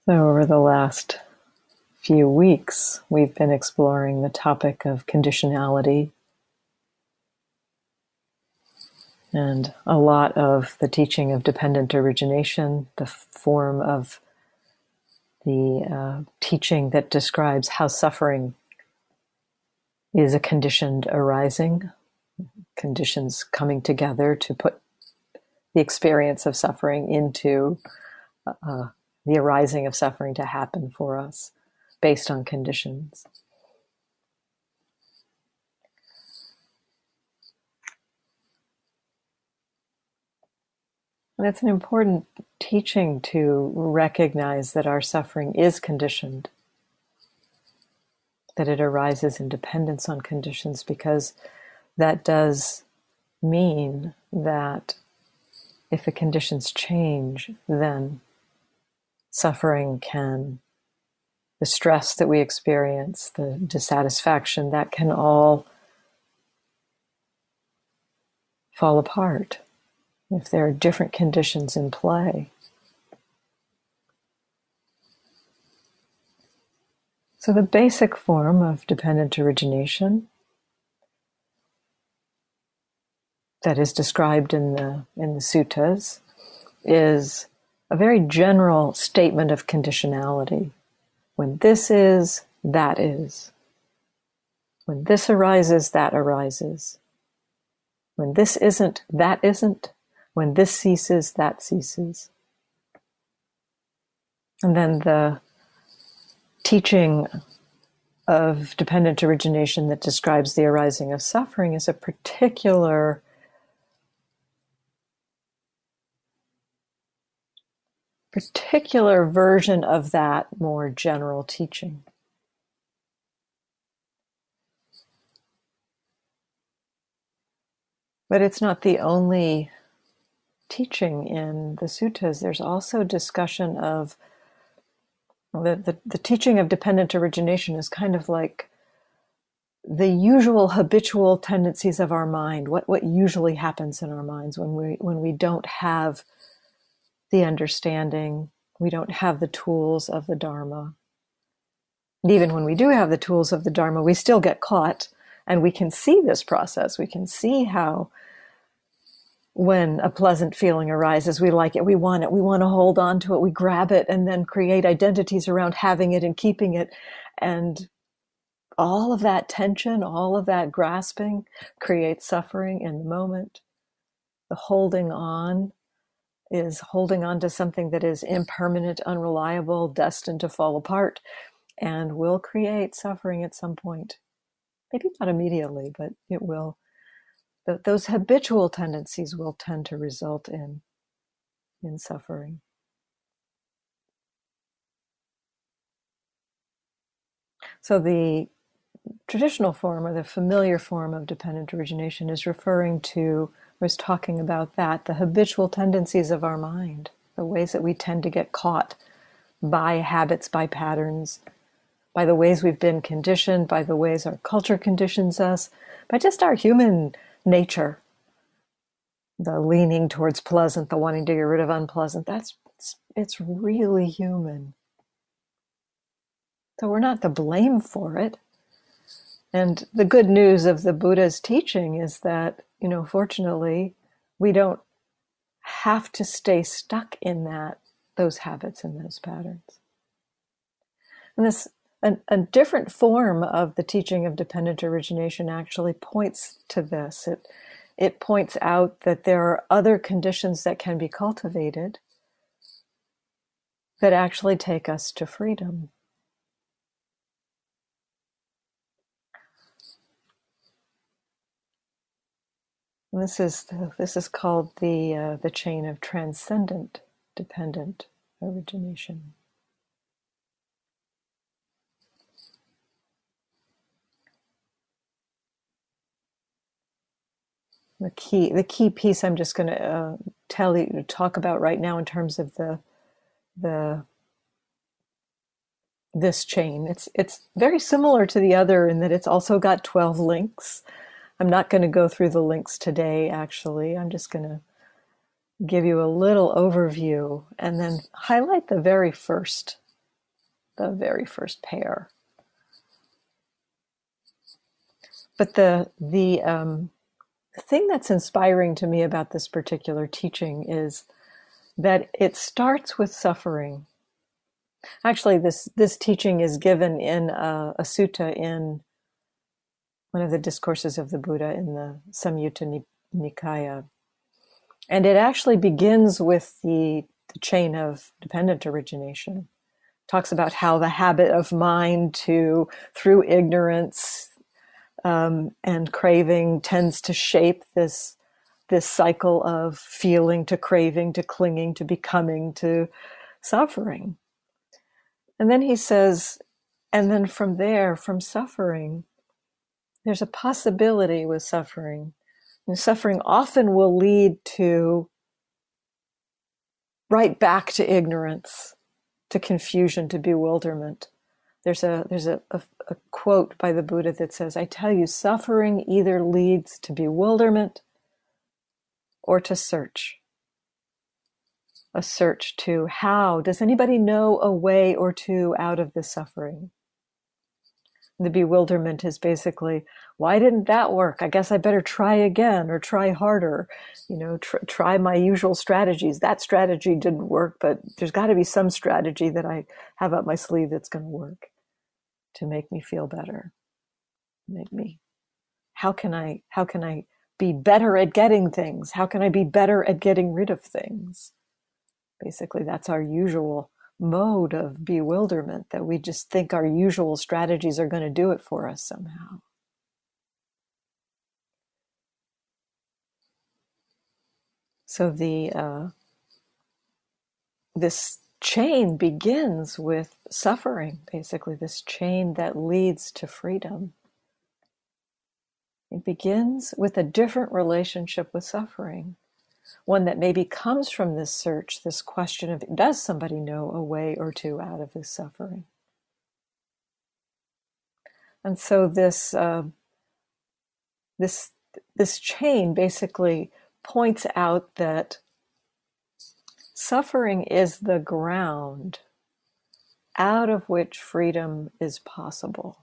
So, over the last few weeks, we've been exploring the topic of conditionality. And a lot of the teaching of dependent origination, the form of the teaching that describes how suffering is a conditioned arising, conditions coming together to put the experience of suffering into the arising of suffering to happen for us based on conditions. And it's an important teaching to recognize that our suffering is conditioned, that it arises in dependence on conditions, because that does mean that if the conditions change, then suffering can, the stress that we experience, the dissatisfaction, that can all fall apart if there are different conditions in play. So the basic form of dependent origination that is described in the suttas is a very general statement of conditionality. When this is, that is. When this arises, that arises. When this isn't, that isn't. When this ceases, that ceases. And then the teaching of dependent origination that describes the arising of suffering is a particular version of that more general teaching. But it's not the only teaching in the suttas. There's also discussion of the teaching of dependent origination is kind of like the usual habitual tendencies of our mind, what usually happens in our minds when we don't have the understanding, we don't have the tools of the Dharma. And even when we do have the tools of the Dharma, we still get caught, and we can see this process. We can see how when a pleasant feeling arises, we like it, we want to hold on to it, we grab it, and then create identities around having it and keeping it. And all of that tension, all of that grasping creates suffering in the moment. The holding on is holding on to something that is impermanent, unreliable, destined to fall apart, and will create suffering at some point. Maybe not immediately, but it will. Those habitual tendencies will tend to result in suffering. So the traditional form, or the familiar form of dependent origination, is talking about that, the habitual tendencies of our mind, the ways that we tend to get caught by habits, by patterns, by the ways we've been conditioned, by the ways our culture conditions us, by just our human nature. The leaning towards pleasant, the wanting to get rid of unpleasant, it's really human. So we're not to blame for it. And the good news of the Buddha's teaching is that, fortunately, we don't have to stay stuck in those habits and those patterns. And a different form of the teaching of dependent origination actually points to this. It points out that there are other conditions that can be cultivated that actually take us to freedom. And this is called the chain of transcendent dependent origination. The key piece I'm just going to talk about right now in terms of this chain. It's very similar to the other in that it's also got 12 links. I'm not going to go through the links today, actually. I'm just going to give you a little overview and then highlight the very first the very first pair. But the thing that's inspiring to me about this particular teaching is that it starts with suffering. Actually, this teaching is given in a sutta in one of the discourses of the Buddha in the Samyutta Nikaya. And it actually begins with the chain of dependent origination. It talks about how the habit of mind through ignorance and craving tends to shape this cycle of feeling to craving to clinging to becoming to suffering. And then he says, and then from there, from suffering, there's a possibility with suffering. And suffering often will lead to right back to ignorance, to confusion, to bewilderment. There's a quote by the Buddha that says, I tell you, suffering either leads to bewilderment or to search. A search to how. Does anybody know a way or two out of this suffering? The bewilderment is basically, why didn't that work? I guess I better try again or try harder. Try my usual strategies. That strategy didn't work, but there's got to be some strategy that I have up my sleeve that's going to work to make me feel better. How can I be better at getting things? How can I be better at getting rid of things? Basically, that's our usual mode of bewilderment, that we just think our usual strategies are going to do it for us somehow. So this chain begins with suffering, basically, this chain that leads to freedom. It begins with a different relationship with suffering. One that maybe comes from this search, this question of, does somebody know a way or two out of this suffering? And so this chain basically points out that suffering is the ground out of which freedom is possible.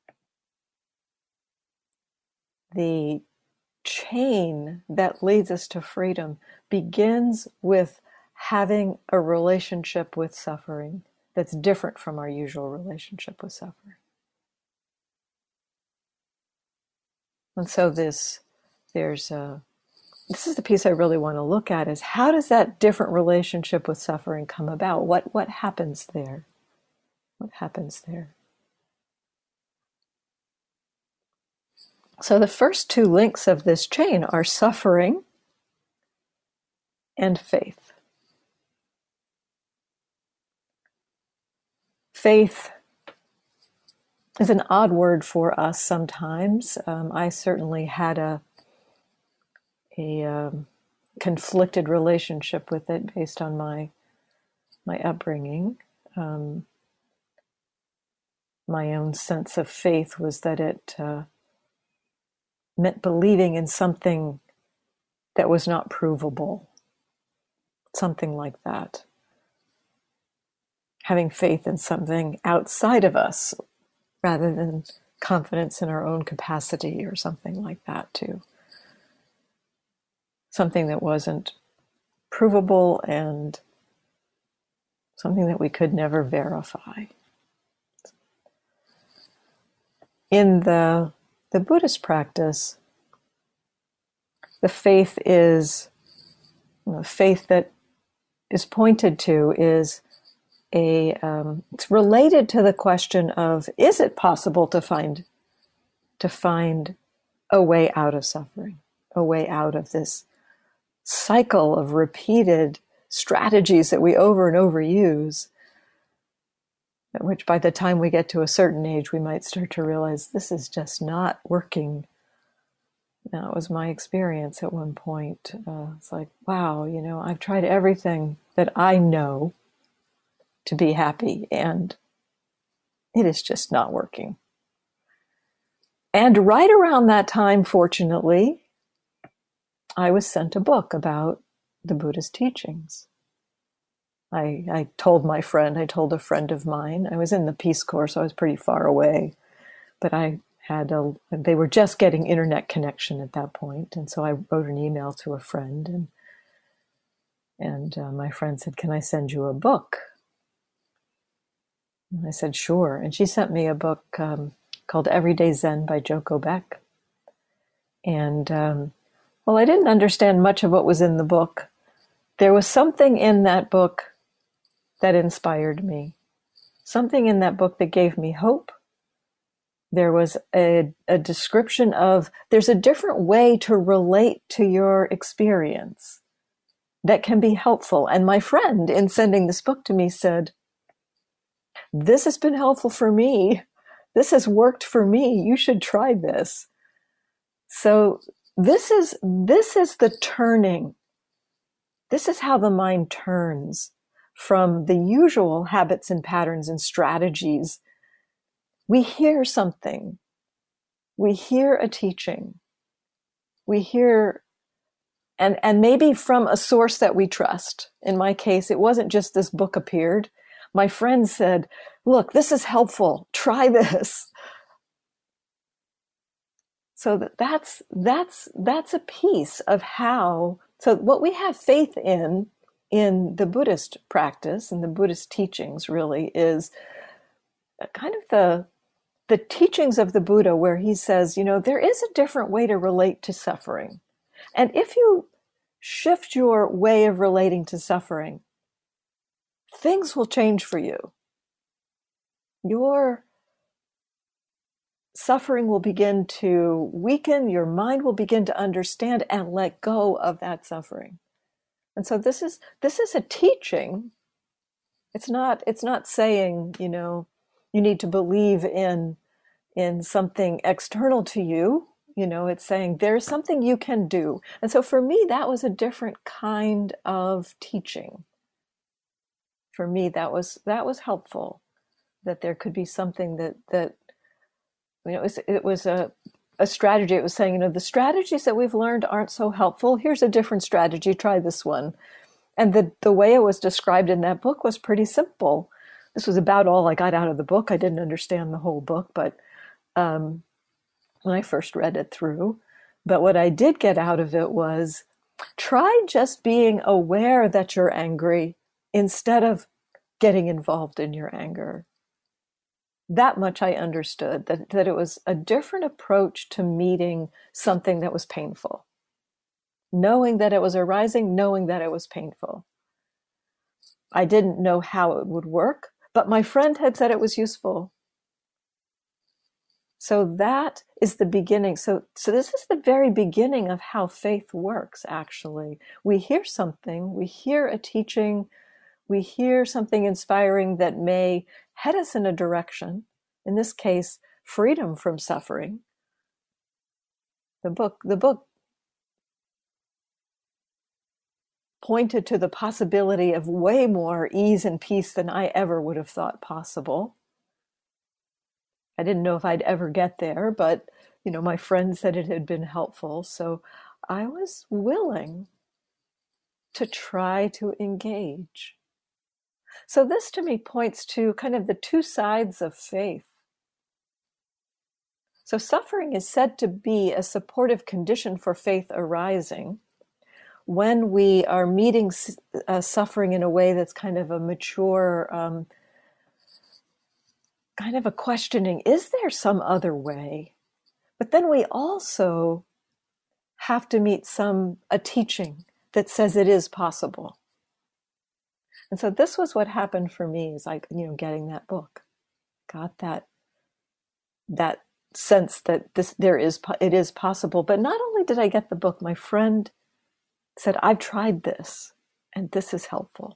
The chain that leads us to freedom begins with having a relationship with suffering that's different from our usual relationship with suffering. And so this is the piece I really want to look at, is how does that different relationship with suffering come about? What happens there? What happens there? So the first two links of this chain are suffering and faith. Faith is an odd word for us sometimes. I certainly had a conflicted relationship with it based on my upbringing. My own sense of faith was that it meant believing in something that was not provable, something like that. Having faith in something outside of us rather than confidence in our own capacity or something like that too. Something that wasn't provable and something that we could never verify. In the Buddhist practice, the faith that is pointed to is it's related to the question of, is it possible to find a way out of suffering, a way out of this cycle of repeated strategies that we over and over use, which by the time we get to a certain age, we might start to realize this is just not working. That was my experience at one point. It's like, wow, I've tried everything that I know to be happy, and it is just not working. And right around that time, fortunately, I was sent a book about the Buddhist teachings. I told my friend, I told a friend of mine, I was in the Peace Corps, so I was pretty far away, but they were just getting internet connection at that point. And so I wrote an email to a friend, and my friend said, "Can I send you a book?" And I said, "Sure." And she sent me a book called Everyday Zen by Joko Beck. And well, I didn't understand much of what was in the book. There was something in that book that inspired me, something in that book that gave me hope. There was a description of there's a different way to relate to your experience that can be helpful. And my friend, in sending this book to me, said, "This has been helpful for me. This has worked for me. You should try this." So this is the turning. This is how the mind turns from the usual habits and patterns and strategies. We hear something. We hear a teaching. We hear, and maybe from a source that we trust. In my case, it wasn't just this book appeared. My friend said, "Look, this is helpful. Try this." So that's a piece of how, so what we have faith in the Buddhist practice and the Buddhist teachings really is kind of the teachings of the Buddha, where he says, there is a different way to relate to suffering. And if you shift your way of relating to suffering, things will change for you. Your suffering will begin to weaken, your mind will begin to understand and let go of that suffering. And so this is a teaching. It's not saying, you need to believe in something external to you. It's saying there's something you can do. And so for me, that was a different kind of teaching. For me, that was helpful, that there could be something that it was a strategy. It was saying, the strategies that we've learned aren't so helpful. Here's a different strategy. Try this one. And the way it was described in that book was pretty simple. This was about all I got out of the book. I didn't understand the whole book, but when I first read it through. But what I did get out of it was, try just being aware that you're angry instead of getting involved in your anger. That much I understood, that it was a different approach to meeting something that was painful. Knowing that it was arising, knowing that it was painful. I didn't know how it would work, but my friend had said it was useful. So that is the beginning. So this is the very beginning of how faith works, actually. We hear something, we hear a teaching, we hear something inspiring that may head us in a direction. In this case, freedom from suffering. The book pointed to the possibility of way more ease and peace than I ever would have thought possible. I didn't know if I'd ever get there, but my friend said it had been helpful, so I was willing to try to engage. So this to me points to kind of the two sides of faith. So suffering is said to be a supportive condition for faith arising when we are meeting suffering in a way that's kind of a mature, kind of a questioning, is there some other way? But then we also have to meet a teaching that says it is possible. And so this was what happened for me, is like, getting that book. Got that sense that it is possible. But not only did I get the book, my friend said, "I've tried this, and this is helpful."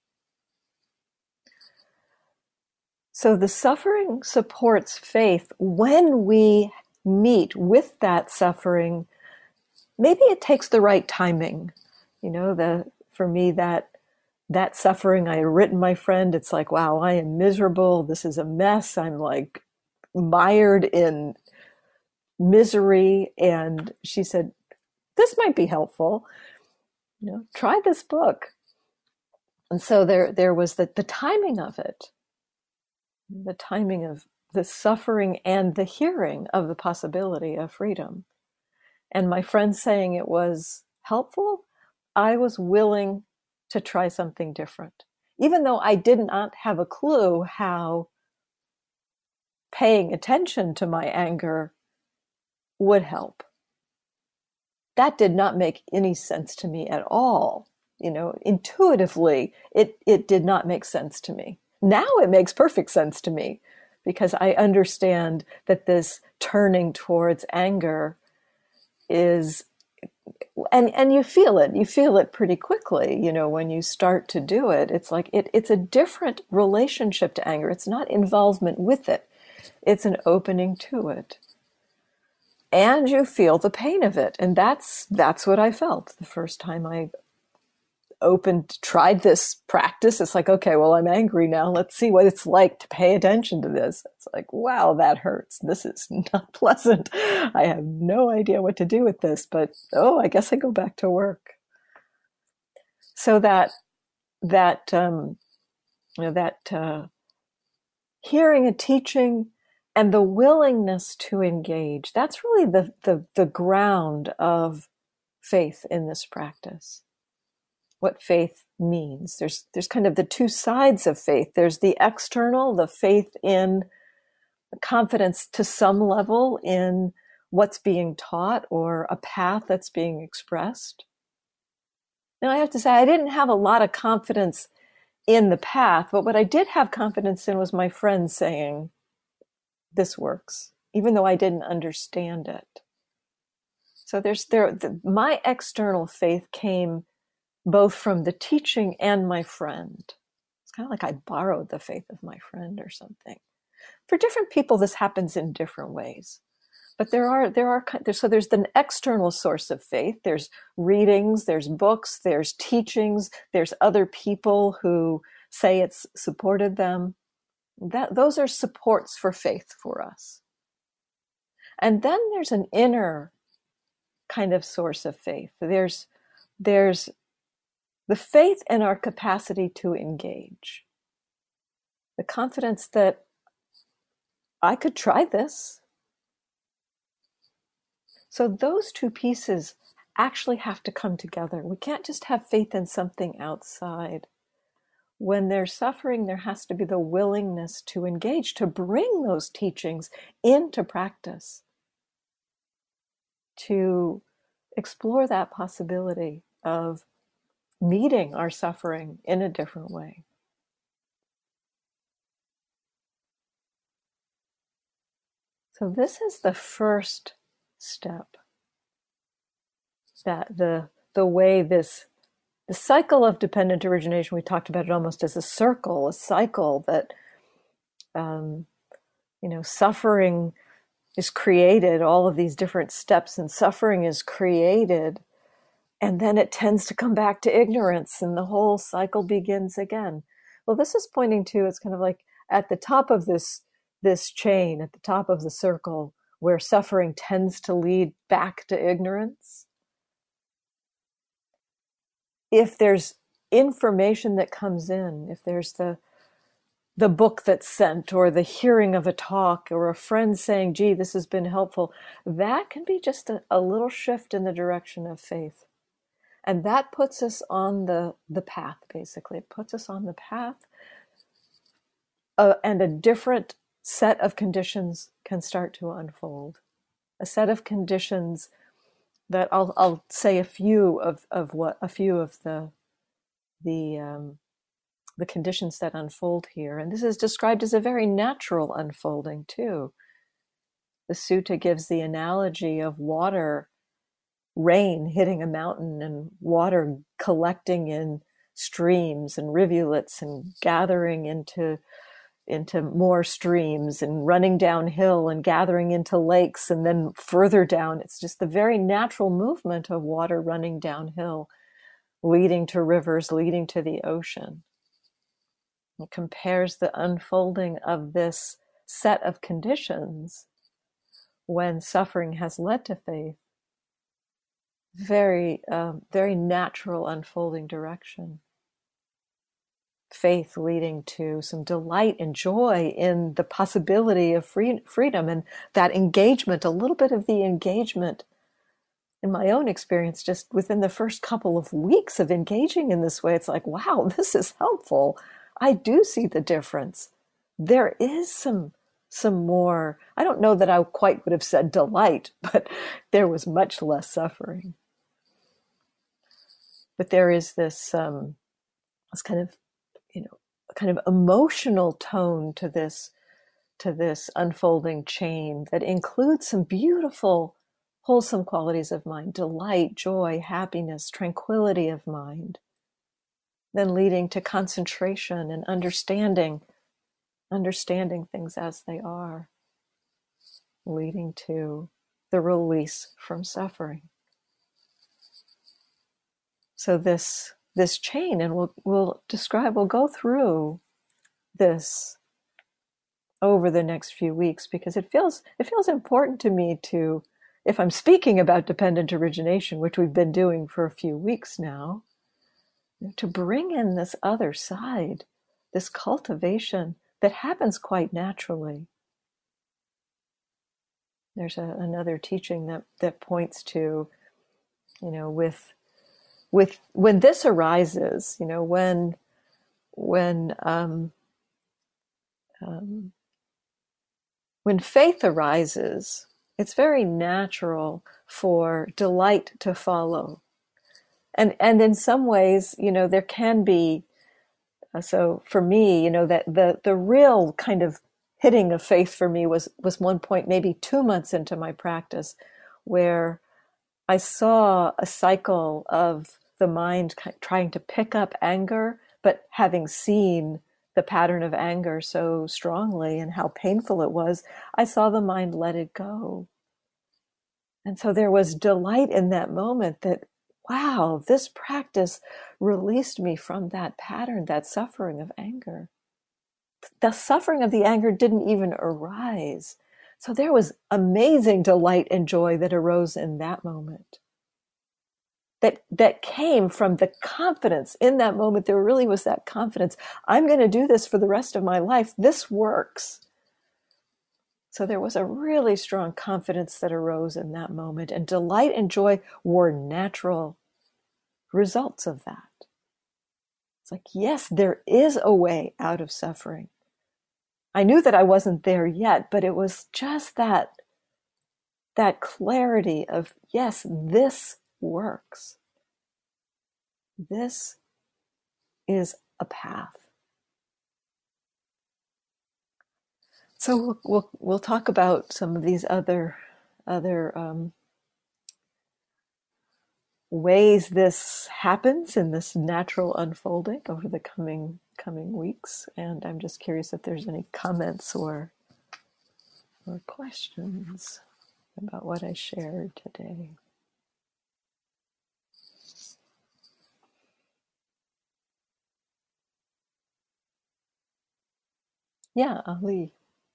So the suffering supports faith when we meet with that suffering. Maybe it takes the right timing. For me, that suffering, I had written my friend, it's like, wow, I am miserable. This is a mess. I'm like mired in misery. And she said, "This might be helpful. Try this book." And so there was the timing of it, the timing of the suffering and the hearing of the possibility of freedom. And my friend saying it was helpful, I was willing to try something different. Even though I did not have a clue how paying attention to my anger would help. That did not make any sense to me at all. You know, intuitively, it did not make sense to me. Now it makes perfect sense to me because I understand that this turning towards anger is, and you feel it pretty quickly, you know, when you start to do it. It's like it's a different relationship to anger. It's not involvement with it. It's an opening to it. And you feel the pain of it. And that's what I felt the first time I tried this practice. It's like, okay, well, I'm angry now. Let's see what it's like to pay attention to this. It's like, wow, that hurts. This is not pleasant. I have no idea what to do with this, but I guess I go back to work. So that hearing a teaching and the willingness to engage, that's really the ground of faith in this practice. What faith means. There's kind of the two sides of faith. There's the external, the faith in confidence to some level in what's being taught or a path that's being expressed. Now I have to say, I didn't have a lot of confidence in the path, but what I did have confidence in was my friend saying, this works, even though I didn't understand it. So my external faith came both from the teaching and my friend. It's kind of like I borrowed the faith of my friend or something. For different people, this happens in different ways. But so there's an external source of faith. There's readings, there's books, there's teachings, there's other people who say it's supported them. Those are supports for faith for us. And then there's an inner kind of source of faith. There's the faith in our capacity to engage. The confidence that I could try this. So those two pieces actually have to come together. We can't just have faith in something outside. When there's suffering, there has to be the willingness to engage, to bring those teachings into practice, to explore that possibility of meeting our suffering in a different way. So this is the first step, that the way the cycle of dependent origination, we talked about it almost as a cycle that, suffering is created, all of these different steps in suffering is created, and then it tends to come back to ignorance and the whole cycle begins again. Well, this is pointing to, it's kind of like at the top of this chain, at the top of the circle, where suffering tends to lead back to ignorance. If there's information that comes in, if there's the book that's sent or the hearing of a talk or a friend saying, gee, this has been helpful, that can be just a little shift in the direction of faith. And that puts us on the path, basically. It puts us on the path, and a different set of conditions can start to unfold. A set of conditions that I'll say a few of the conditions that unfold here. And this is described as a very natural unfolding too. The sutta gives the analogy of water, rain hitting a mountain and water collecting in streams and rivulets and gathering into more streams and running downhill and gathering into lakes and then further down. It's just the very natural movement of water running downhill, leading to rivers, leading to the ocean. It compares the unfolding of this set of conditions when suffering has led to faith. Very natural unfolding direction. faith leading to some delight and joy in the possibility of freedom, and that engagement, a little bit of the engagement in my own experience, just within the first couple of weeks of engaging in this way, it's like, wow, this is helpful. I do see the difference. There is some more, I don't know that I quite would have said delight, but there was much less suffering. But there is this kind of, kind of emotional tone to this unfolding chain that includes some beautiful, wholesome qualities of mind: delight, joy, happiness, tranquility of mind, then leading to concentration and understanding things as they are, leading to the release from suffering. So this chain, and we'll go through this over the next few weeks, because it feels important to me to, if I'm speaking about dependent origination, which we've been doing for a few weeks now, to bring in this other side, this cultivation that happens quite naturally. There's another teaching that points to, when this arises, when faith arises, it's very natural for delight to follow. And in some ways, there can be, so for me, that the real kind of hitting of faith for me was one point, maybe 2 months into my practice, where I saw a cycle of the mind trying to pick up anger, but having seen the pattern of anger so strongly and how painful it was, I saw the mind let it go. And so there was delight in that moment that, wow, this practice released me from that pattern, that suffering of anger. The suffering of the anger didn't even arise. So there was amazing delight and joy that arose in that moment. That came from the confidence in that moment. There really was that confidence. I'm going to do this for the rest of my life. This works. So there was a really strong confidence that arose in that moment, and delight and joy were natural results of that. It's like, yes, there is a way out of suffering. I knew that I wasn't there yet, but it was just that clarity of, yes, this works. This is a path. So we'll talk about some of these other ways this happens in this natural unfolding over the coming weeks. And I'm just curious if there's any comments or questions about what I shared today. Yeah, Ali.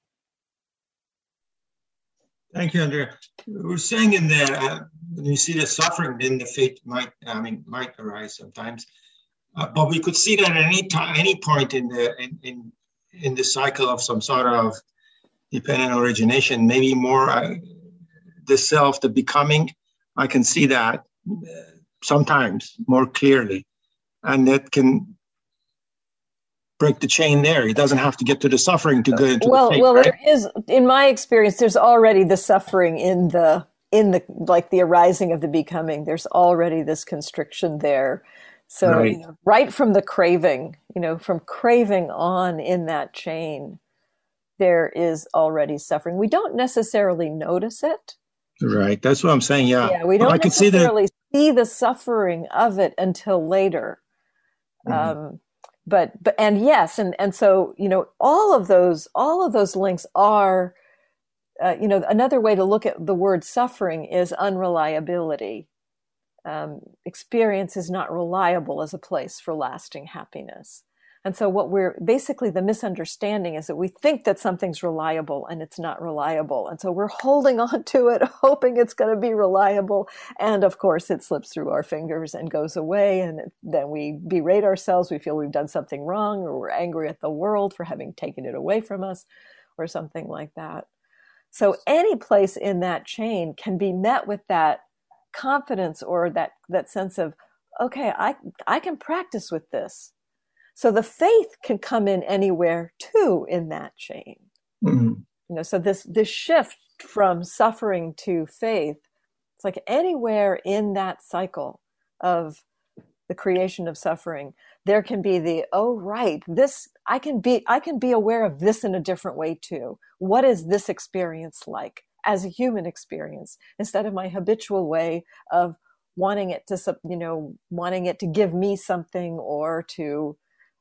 Thank you, Andrea. We're saying in there, when you see the suffering, then the faith might arise sometimes. But we could see that at any point in the cycle of some sort of dependent origination, maybe more the self, the becoming. I can see that sometimes more clearly, and that can break the chain there. It doesn't have to get to the suffering to go into the faith, right? There is, in my experience, there's already the suffering in the like the arising of the becoming. There's already this constriction there. So right, right from the craving, from craving on in that chain, there is already suffering. We don't necessarily notice it. Right. That's what I'm saying. Yeah. Yeah, we don't necessarily see the suffering of it until later. Mm-hmm. But yes, and so all of those links are another way to look at the word suffering is unreliability. Experience is not reliable as a place for lasting happiness. And so what we're basically, the misunderstanding is that we think that something's reliable and it's not reliable. And so we're holding on to it, hoping it's going to be reliable. And of course, it slips through our fingers and goes away. And then we berate ourselves. We feel we've done something wrong, or we're angry at the world for having taken it away from us, or something like that. So any place in that chain can be met with that confidence, or that sense of, okay, I can practice with this. So the faith can come in anywhere too in that chain. Mm-hmm. So this shift from suffering to faith, it's like anywhere in that cycle of the creation of suffering, there can be the, oh, right, this, I can be aware of this in a different way too. What is this experience like as a human experience, instead of my habitual way of wanting it to give me something, or to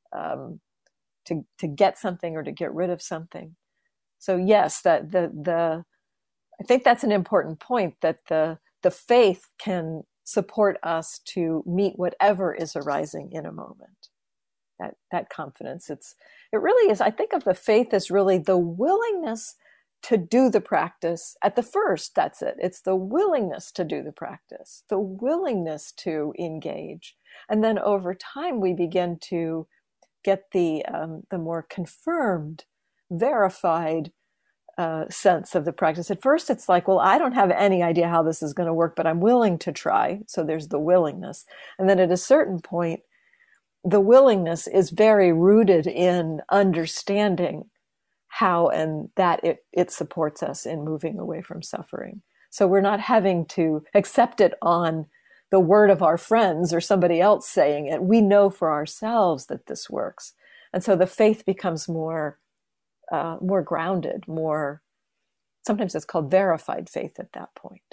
get something, or to get rid of something. So yes, that I think that's an important point, that the faith can support us to meet whatever is arising in a moment. That confidence, it really is. I think of the faith as really the willingness to do the practice at the first. That's it. It's the willingness to do the practice, the willingness to engage, and then over time we begin to get the more confirmed, verified sense of the practice. At first, it's like, well, I don't have any idea how this is going to work, but I'm willing to try. So there's the willingness. And then at a certain point, the willingness is very rooted in understanding how and that it supports us in moving away from suffering. So we're not having to accept it on the word of our friends or somebody else saying it. We know for ourselves that this works. And so the faith becomes more grounded, more, sometimes it's called verified faith at that point.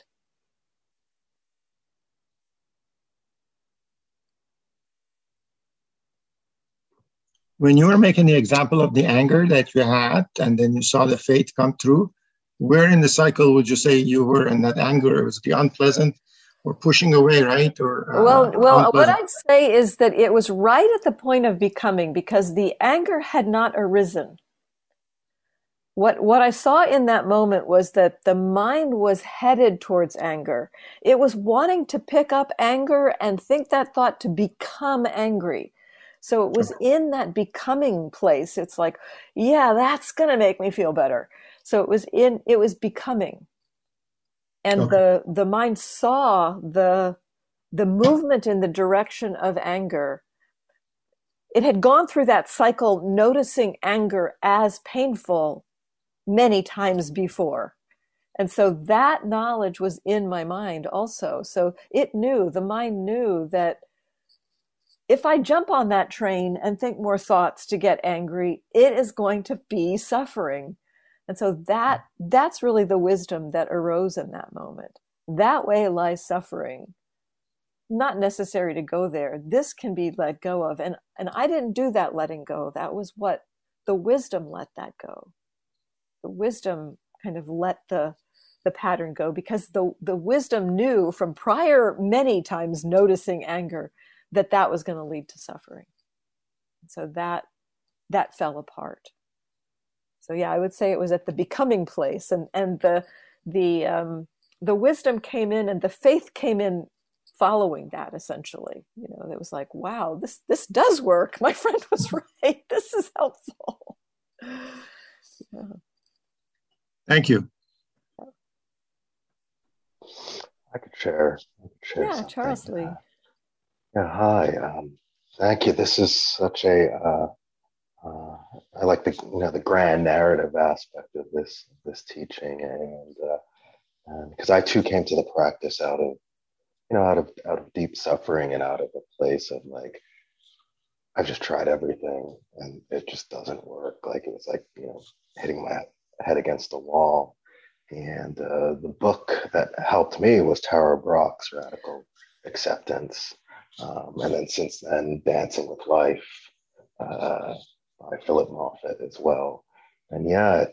When you were making the example of the anger that you had, and then you saw the faith come through, where in the cycle would you say you were in that anger? It was the unpleasant, or pushing away, right? Or well, what I'd say is that it was right at the point of becoming, because the anger had not arisen. What I saw in that moment was that the mind was headed towards anger. It was wanting to pick up anger and think that thought to become angry. So it was in that becoming place. It's like, yeah, that's going to make me feel better. So it was becoming. And the mind saw the movement in the direction of anger. It had gone through that cycle, noticing anger as painful many times before. And so that knowledge was in my mind also. So the mind knew that if I jump on that train and think more thoughts to get angry, it is going to be suffering. And so that's really the wisdom that arose in that moment. That way lies suffering. Not necessary to go there. This can be let go of. And I didn't do that letting go. That was what the wisdom let that go. The wisdom kind of let the pattern go, because the wisdom knew from prior many times noticing anger that was going to lead to suffering. So that fell apart. So yeah, I would say it was at the becoming place, and the wisdom came in, and the faith came in following that. Essentially, it was like, wow, this does work. My friend was right. This is helpful. Yeah. Thank you. I could share. Yeah, Charles Lee. Yeah, hi. Thank you. This is such a. I like the grand narrative aspect of this teaching, and because I too came to the practice out of deep suffering, and out of a place of like, I've just tried everything and it just doesn't work. Like, it was like, hitting my head against the wall. And the book that helped me was Tara Brach's Radical Acceptance. And then since then, Dancing with Life by Philip Moffitt as well. And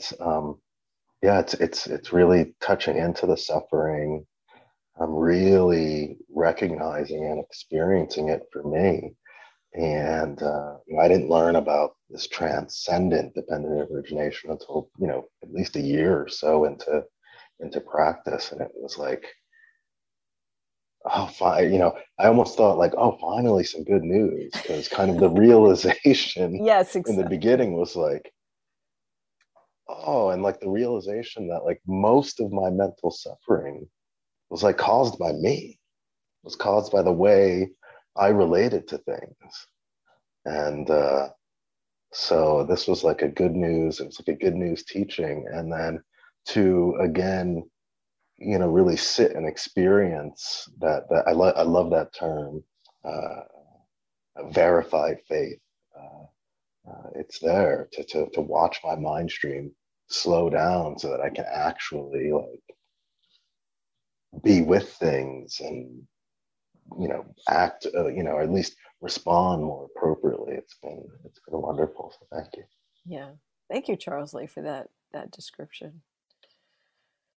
it's really touching into the suffering. I'm really recognizing and experiencing it for me. And I didn't learn about this transcendent dependent origination until, at least a year or so into practice. And it was like, oh, fine. I almost thought like, oh, finally some good news, because kind of the realization Yes, in the exactly. beginning was like, oh, and like the realization that like most of my mental suffering was like caused by me, was caused by the way I related to things. And so this was like a good news. It was like a good news teaching. And then to again, really sit and experience that I love that term, uh, verified faith. It's there to watch my mind stream slow down so that I can actually like be with things and act, or at least respond more appropriately. It's been wonderful. So thank you. Yeah. Thank you, Charles Lee, for that description.